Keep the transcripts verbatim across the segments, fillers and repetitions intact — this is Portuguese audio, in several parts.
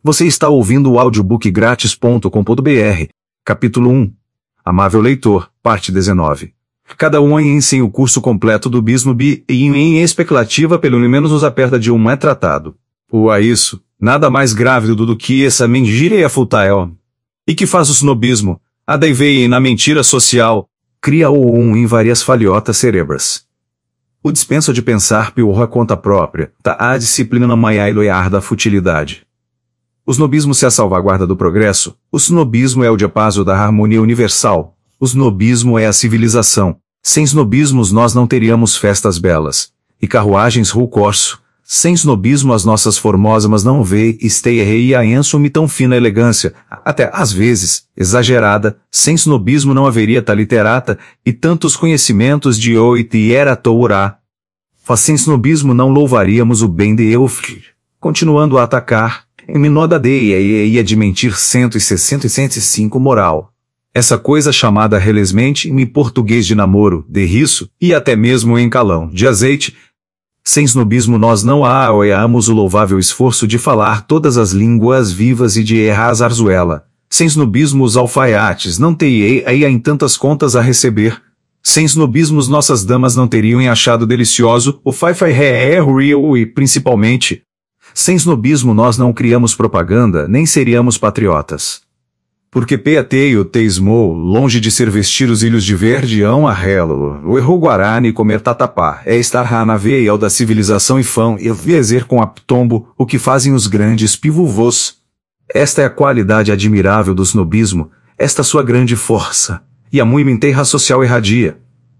Você está ouvindo o audiobook grátis ponto com ponto br, capítulo um. Amável leitor, parte dezenove. Cada um em sem o curso completo do Bisnobi e em especulativa pelo menos nos aperta de um é tratado. O a isso, nada mais grávido do que essa mentira e a futael. E que faz o snobismo, a deiveia na mentira social, cria o um em várias falhotas cerebras. O dispensa de pensar por conta própria, tá a disciplina na maiailoiar da futilidade. O snobismo se a salvaguarda do progresso, o snobismo é o diapaso da harmonia universal, o snobismo é a civilização. Sem snobismos nós não teríamos festas belas, e carruagens ru corso. Sem snobismo as nossas formosas não vê esteia e a ensome tão fina elegância, até às vezes, exagerada. Sem snobismo não haveria tal literata, e tantos conhecimentos de oito e era tourá. Faz sem snobismo não louvaríamos o bem de Euflir, continuando a atacar, em minoda deia e ia de mentir cento e sessenta e cento e cinco moral. Essa coisa chamada relesmente em português de namoro, de riço, e até mesmo em calão de azeite. Sem snobismo nós não aoeamos o louvável esforço de falar todas as línguas vivas e de errar a zarzuela. Sem snobismo os alfaiates não teriam aí em tantas contas a receber. Sem snobismos nossas damas não teriam achado delicioso o fai-fai ré real e, principalmente, sem snobismo nós não criamos propaganda nem seríamos patriotas. Porque peateio teismou, longe de ser vestir os ilhos de verde ão a relo, o erro guarani comer tatapá, é estar na veia da civilização e fão e viezer com aptombo, o que fazem os grandes pivovôs. Esta é a qualidade admirável do snobismo, esta sua grande força, e a muito terra social irradia.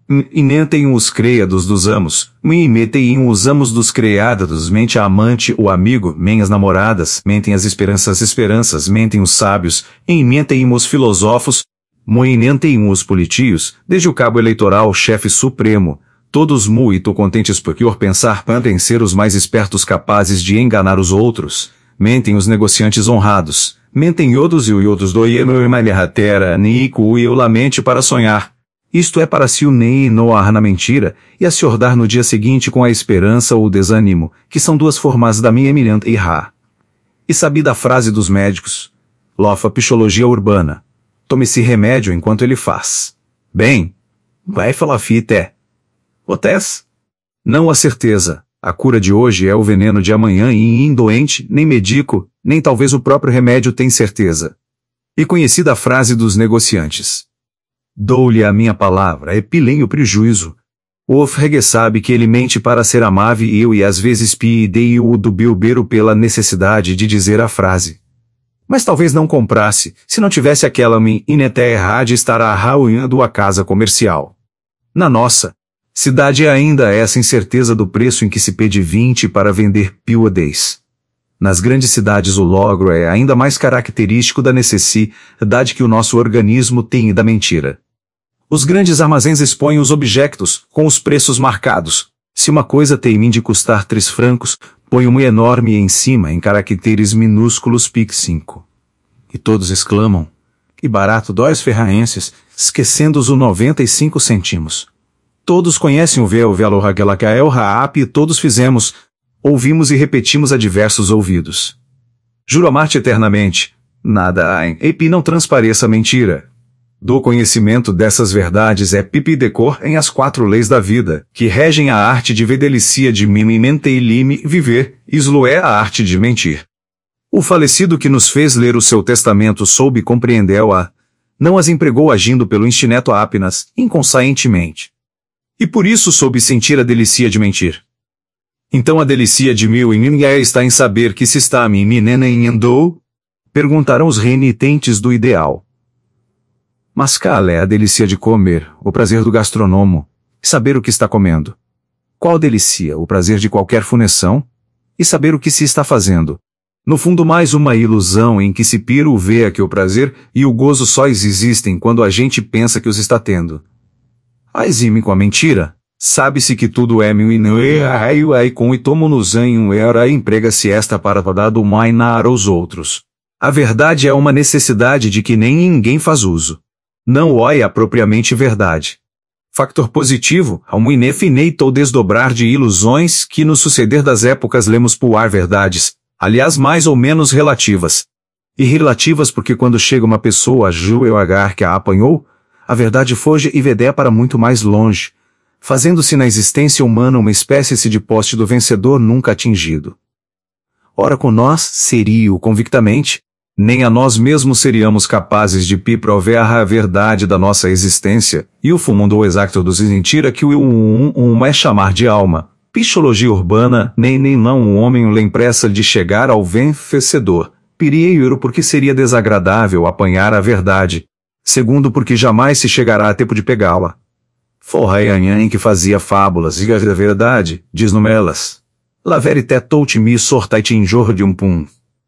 E mentem os criados dos amos, e metem os amos dos criados, mente a amante o amigo, men as namoradas, mentem as esperanças esperanças, mentem os sábios, e mentem os filósofos, moinentem os politios, desde o cabo eleitoral chefe supremo, todos muito contentes por pensar pantem ser os mais espertos capazes de enganar os outros, mentem os negociantes honrados, mentem iodos e iodos do ieno e malharratera, niico e o lamente para sonhar. Isto é para se unir no ar na mentira, e a se ordar no dia seguinte com a esperança ou o desânimo, que são duas formas da minha eminente irra. E sabida a frase dos médicos, lofa psicologia urbana, tome-se remédio enquanto ele faz. Bem, vai falar fité. Otés? Não a certeza, a cura de hoje é o veneno de amanhã e indoente, nem medico, nem talvez o próprio remédio tem certeza. E conhecida a frase dos negociantes. Dou-lhe a minha palavra, é pilem o prejuízo. O ofregue sabe que ele mente para ser amável e eu e às vezes piedei o do bilbeiro pela necessidade de dizer a frase. Mas talvez não comprasse, se não tivesse aquela min ineterra de estar arruinando a casa comercial. Na nossa cidade ainda é essa incerteza do preço em que se pede vinte para vender pio a dez. Nas grandes cidades o logro é ainda mais característico da necessidade que o nosso organismo tem e da mentira. Os grandes armazéns expõem os objetos, com os preços marcados. Se uma coisa tem de custar três francos, põe um enorme em cima em caracteres minúsculos pic cinco. E todos exclamam, que barato dóis ferraenses, esquecendo os noventa e cinco centimos. Todos conhecem o véu velorragelakael raap e todos fizemos, ouvimos e repetimos a diversos ouvidos. Juro amar-te eternamente, nada há em epi não transpareça mentira. Do conhecimento dessas verdades é pipi decor em as quatro leis da vida, que regem a arte de vedelicia de mime mente e lime viver, islo é a arte de mentir. O falecido que nos fez ler o seu testamento soube compreendeu-a, não as empregou agindo pelo instinto apenas, inconscientemente. E por isso soube sentir a delicia de mentir. Então a delicia de mil em mim está em saber que se está a mim menina em andou? Perguntarão os renitentes do ideal. Mas qual é a delícia de comer, o prazer do gastronomo, saber o que está comendo? Qual delicia, o prazer de qualquer funeção? E saber o que se está fazendo? No fundo mais uma ilusão em que se piro vê que o prazer e o gozo só existem quando a gente pensa que os está tendo. A exime com a mentira. Sabe-se que tudo é meu e não é raio aí com e tomo nos em um era e emprega-se esta para dar do mainar aos outros. A verdade é uma necessidade de que nem ninguém faz uso. Não o é propriamente verdade. Factor positivo, ao inefineito ou desdobrar de ilusões que no suceder das épocas lemos puar verdades, aliás mais ou menos relativas. E relativas porque quando chega uma pessoa a julgar que a apanhou, a verdade foge e vedé para muito mais longe, fazendo-se na existência humana uma espécie de poste do vencedor nunca atingido. Ora com nós, seria-o convictamente, nem a nós mesmos seríamos capazes de prover a verdade da nossa existência, e o fundo exacto dos mentira que o um, um, um é chamar de alma, psicologia urbana, nem nem não um homem lhe impressa de chegar ao vencedor, primeiro porque seria desagradável apanhar a verdade, segundo porque jamais se chegará a tempo de pegá-la. Forrayanhan que fazia fábulas e a verdade, diz numelas. La verité tout me sortait injor de um pum.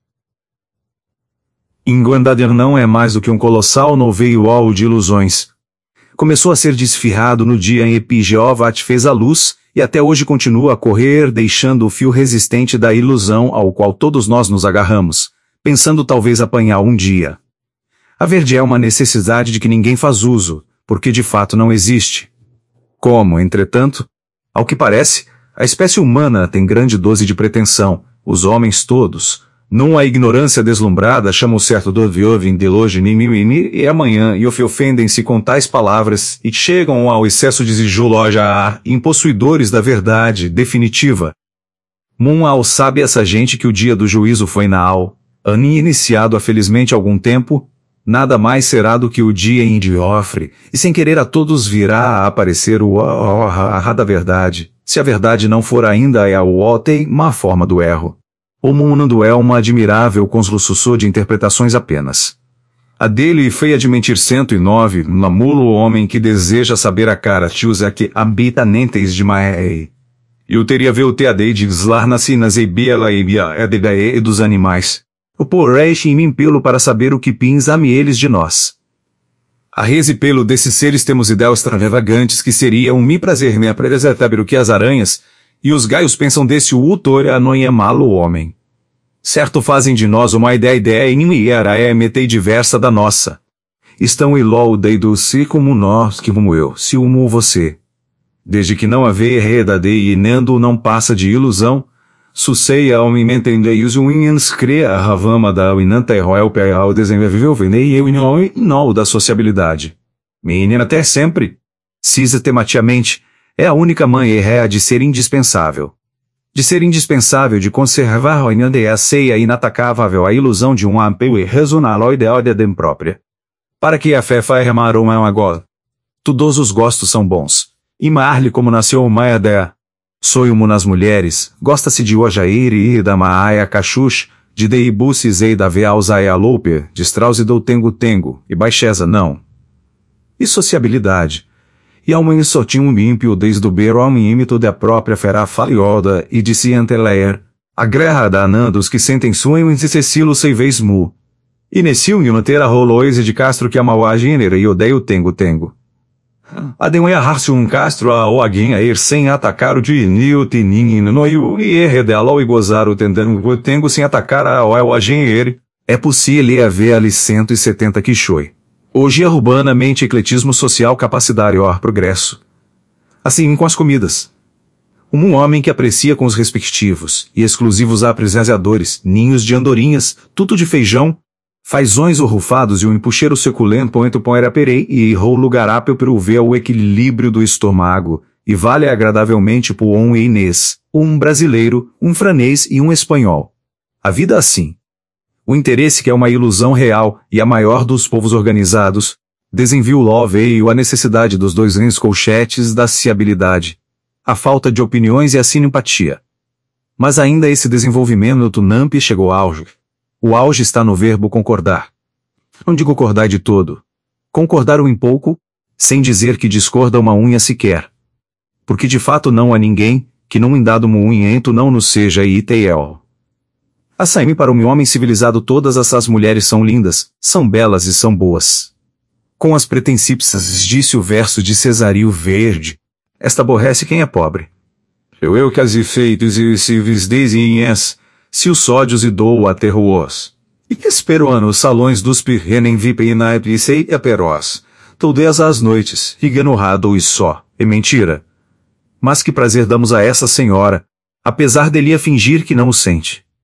Inguandader não é mais do que um colossal noveio de ilusões. Começou a ser desfirrado no dia em que Jeová fez a luz, e até hoje continua a correr deixando o fio resistente da ilusão ao qual todos nós nos agarramos, pensando talvez apanhar um dia. A verdade é uma necessidade de que ninguém faz uso, porque de fato não existe. Como, entretanto, ao que parece, a espécie humana tem grande dose de pretensão, os homens todos, numa ignorância deslumbrada, chamam certo do viovem de hoje nem e amanhã e ofendem-se com tais palavras e chegam ao excesso de zijuloja impossuidores da verdade definitiva. Munal sabe essa gente que o dia do juízo foi na al, ani iniciado há felizmente algum tempo, nada mais será do que o dia em de ofre, e sem querer a todos virá a aparecer o a da verdade, se a verdade não for ainda é a tem má forma do erro. O mundo é uma admirável construção de interpretações apenas. A dele feia de mentir cento e nove, namulo o homem que deseja saber a cara tiusa que habita nentes de maei. E o teria ver o teadei de slar nas ebiela e dos animais. O porreixe em mim pelo para saber o que pins ame eles de nós. A reze pelo desses seres temos ideias extravagantes que seria um me prazer me apresentar o que as aranhas, e os gaios pensam desse o utor a não é malo o homem. Certo fazem de nós uma ideia ideia e nem era é metei diversa da nossa. Estão ilol dei do si como nós que como eu, se humo você. Desde que não haver reda de e nendo não passa de ilusão, suceia ao me mentendeios o inhans crea a ravama da uinanta erroel pe ao desenvolveu venei eu e não da sociabilidade. Menina até sempre. Sistematicamente, é a única mãe erré de ser indispensável. De ser indispensável de conservar a inandeia ceia inatacável a ilusão de um ampeu e razonar o ideal de dem própria. Para que a fé faermar ou é uma gola. Todos os gostos são bons. E mar-lhe como nasceu uma ideia. Soiumo nas mulheres, gosta-se de Ojair e da Maaia Cachuch, de Deibucis e da Vealzaia Louper, de Strauss e do Tengo Tengo, e Baixeza não. E sociabilidade. E ao mãe só tinha um ímpio desde o beiro ao ímito da própria fera falioda e de Cianteleer, a guerra da anandos que sentem sonho em Cecilo Seiveis mu. E nesse união ter a roloise de Castro que a Mauá gênera e odeia o Tengo Tengo. Adem errar-se um Castro a ou alguém a ir sem atacar o de Nil Tinin no e erre dela e gozar o Tendengo Tengo sem atacar a o agênere, é possível haver ali cento e setenta quixoi. Hoje é urbanamente ecletismo social capacidade or progresso. Assim com as comidas. Um homem que aprecia com os respectivos e exclusivos apreciadores, ninhos de andorinhas, tudo de feijão, fazões urrufados e um empucheiro suculento ponto põe perei e rou lugarápio para ver o equilíbrio do estômago, e vale agradavelmente por um inês, um brasileiro, um franês e um espanhol. A vida assim. O interesse que é uma ilusão real, e a maior dos povos organizados, desenviou logo veio a necessidade dos dois rins colchetes da ciabilidade, a falta de opiniões e a simpatia. Mas ainda esse desenvolvimento do Namp chegou ao auge. O auge está no verbo concordar. Não digo concordar de todo. Concordar um pouco, sem dizer que discorda uma unha sequer. Porque de fato não há ninguém, que num dado moinhento não nos seja I T L. Açaime para um homem civilizado todas essas mulheres são lindas, são belas e são boas. Com as pretensípsas disse o verso de Cesario Verde, esta aborrece quem é pobre. Eu eu que as efeitos e civis desinhas, se os sódios e dou a terroos. E que espero nos salões dos pirrenem vipe e naip e sei a perós, todas as noites, ignorado e só, é mentira. Mas que prazer damos a essa senhora, apesar dele a fingir que não o sente.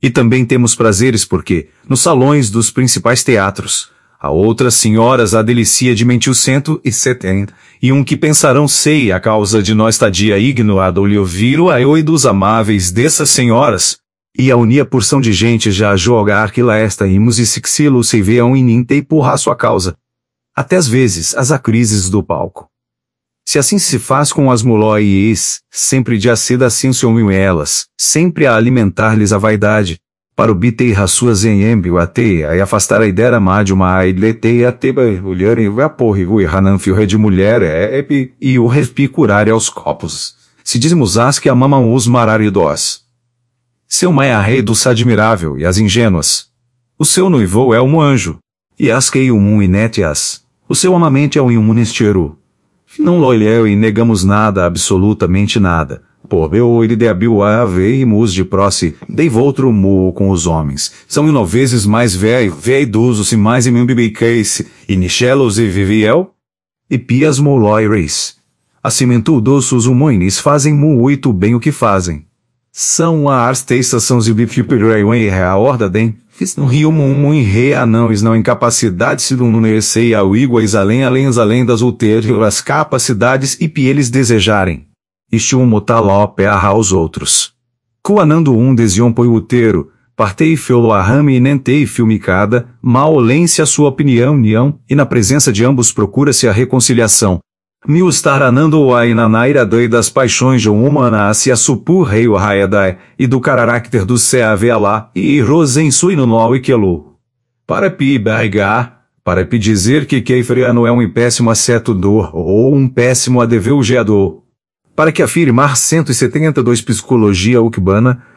E também temos prazeres porque, nos salões dos principais teatros, há outras senhoras a delicia de mentiu cento e setenta, e um que pensarão sei a causa de nós estadia ignorado ou lhe ouviram a eu e dos amáveis dessas senhoras, e a unia porção de gente já a jogar que lá esta imos e sixilo se veam e nintei porra sua causa. Até às vezes as acrises do palco. Se assim se faz com as mulóies, sempre de aceda assim são elas, sempre a alimentar-lhes a vaidade, para obter as suas em embio a teia e afastar a ideia má de uma aileteia teba olhar e a porra e hanan fio de mulher é epi e o repicurar aos copos. Se dizemos as que amamam os mararidos. Seu mãe é a rei dos admirável e as ingênuas. O seu noivo é um anjo. E as que um inetias. O seu amamente é um imunesteiro. Não loileu e negamos nada, absolutamente nada. Por eu ele de abil a veimus de prosse, dei outro mu com os homens. São nove vezes mais velho, veidosos e mais em meu case, e nichelos e viviel? E pias moloires. Acimentudosos humanos fazem muito bem o que fazem. São a arsteiçações e bifipireiwen e a horda dem. Fiz no rio mumu em re não is não incapacidade se do nunersei ao iguais além além as além das ulteriores as capacidades e pi eles desejarem. Isto um motalópe arra aos outros. Coanando um desion põe útero, partei felo arrame e nentei filmicada, maolência sua opinião nião, e na presença de ambos procura-se a reconciliação. Mil estar anando o ainanaira doi das paixões de um humana se a supur rei o raiadai, e do carácter do cea lá, e rosen sui no no iquelu. Para pi barrigar, para pi dizer que Keifriano é um péssimo acetudor, ou um péssimo adeveugeador. Para que afirmar cento e setenta e dois Psicologia Ucbana,